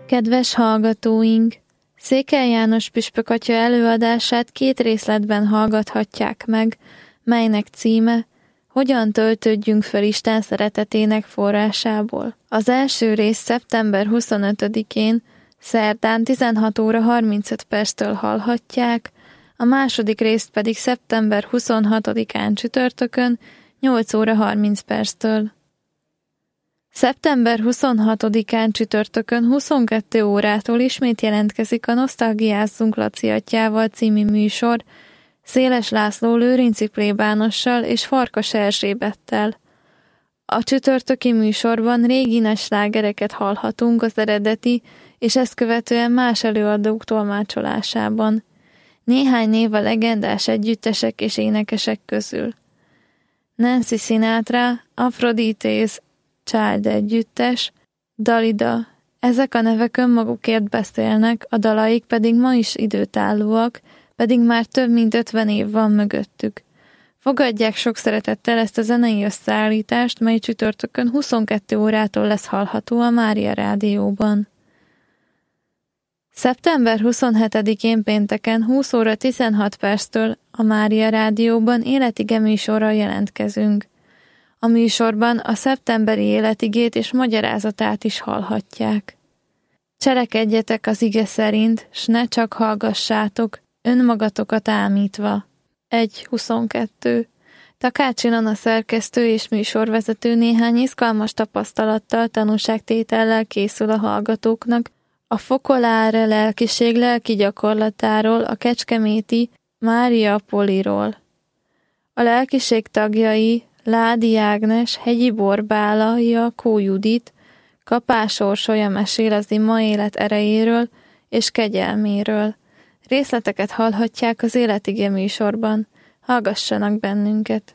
Kedves hallgatóink! Székely János püspök atya előadását 2 részletben hallgathatják meg, melynek címe Hogyan töltődjünk föl Isten szeretetének forrásából. Az első rész szeptember 25-én, szerdán 16 óra 35 perctől hallhatják, a második részt pedig szeptember 26-án csütörtökön 8 óra 30 perctől. Szeptember 26-án csütörtökön 22 órától ismét jelentkezik a Nosztalgiázzunk Laci atyával című műsor, Széles László Lőrinci plébánossal és Farkas Erzsébettel. A csütörtöki műsorban régi slágereket hallhatunk az eredeti, és ezt követően más előadók tolmácsolásában. Néhány név a legendás együttesek és énekesek közül. Nancy Sinatra, Aphrodite's Child együttes, Dalida. Ezek a nevek önmagukért beszélnek, a dalaik pedig ma is időtállóak, pedig már több mint 50 év van mögöttük. Fogadják sok szeretettel ezt a zenei összeállítást, mely csütörtökön 22 órától lesz hallható a Mária Rádióban. Szeptember 27-én pénteken 20 óra 16 perctől a Mária Rádióban életige műsorral jelentkezünk. A műsorban a szeptemberi életigét és magyarázatát is hallhatják. Cselekedjetek az ige szerint, s ne csak hallgassátok, önmagatokat ámítva. 1.22. Takács Ilona szerkesztő és műsorvezető néhány izgalmas tapasztalattal, tanúságtétellel készül a hallgatóknak a Fokoláre lelkiség lelki gyakorlatáról, a kecskeméti Mária Poliról. A lelkiség tagjai Ládi Ágnes, Hegyi Borbála, Jakó Judit, Kapás Orsolya mesél az ima élet erejéről és kegyelméről. Részleteket hallhatják az Életige műsorban. Hallgassanak bennünket!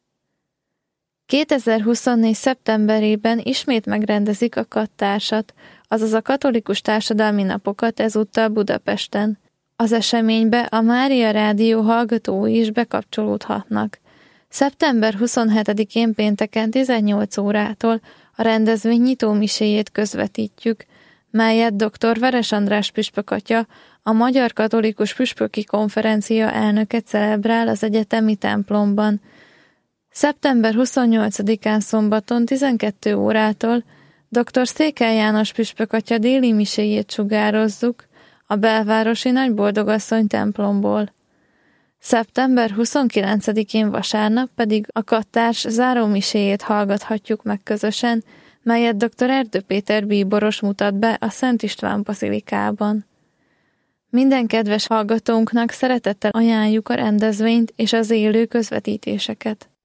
2024. szeptemberében ismét megrendezik a kattársat, azaz a katolikus társadalmi napokat ezúttal Budapesten. Az eseménybe a Mária Rádió hallgatói is bekapcsolódhatnak. Szeptember 27-én pénteken 18 órától a rendezvény nyitómiséjét közvetítjük, melyet dr. Veres András püspök atya, a Magyar Katolikus Püspöki Konferencia elnöke celebrál az egyetemi templomban. Szeptember 28-án szombaton 12 órától dr. Székely János püspök atya déli miséjét sugározzuk a belvárosi Nagyboldogasszony templomból. Szeptember 29-én vasárnap pedig a kattárs zárómiséjét hallgathatjuk meg közösen, melyet dr. Erdő Péter bíboros mutat be a Szent István bazilikában. Minden kedves hallgatónknak szeretettel ajánljuk a rendezvényt és az élő közvetítéseket.